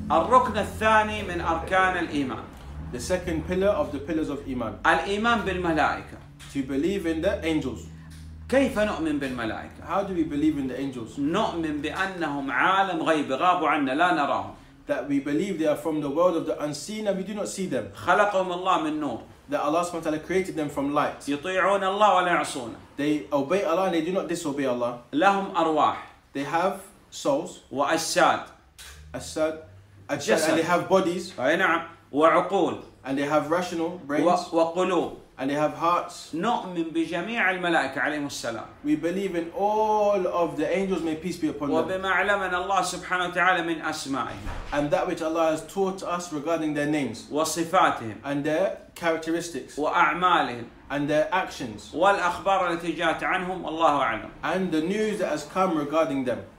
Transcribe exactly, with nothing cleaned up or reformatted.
الركن الثاني من أركان الإيمان. The second pillar of the pillars of Iman. الإيمان بالملائكة. To believe in the angels. كيف نؤمن بالملائكة؟ How do we believe in the angels? نؤمن بأنهم عالم غيب غابوا عنا لا نراهم. That we believe they are from the world of the unseen and we do not see them. خلقهم الله من نور. That Allah subhanahu wa ta'ala created them from light. يطيعون الله ولا يعصونه. They obey Allah and they do not disobey Allah. لهم أرواح. They have souls. وأجساد. Asad, ajsad, and they have bodies. أي نعم. وعقول. And they have rational brains. وقلوب. And they have hearts. نؤمن بجميع الملائكة عليهم السلام. We believe in all of the angels, may peace be upon them. وبما علمنا الله سبحانه وتعالى من أسمائهم. And that which Allah has taught us regarding their names. وصفاتهم. And their characteristics. وأعمالهم. And their actions. والأخبار التي جاءت عنهم والله أعلم. And the news that has come regarding them.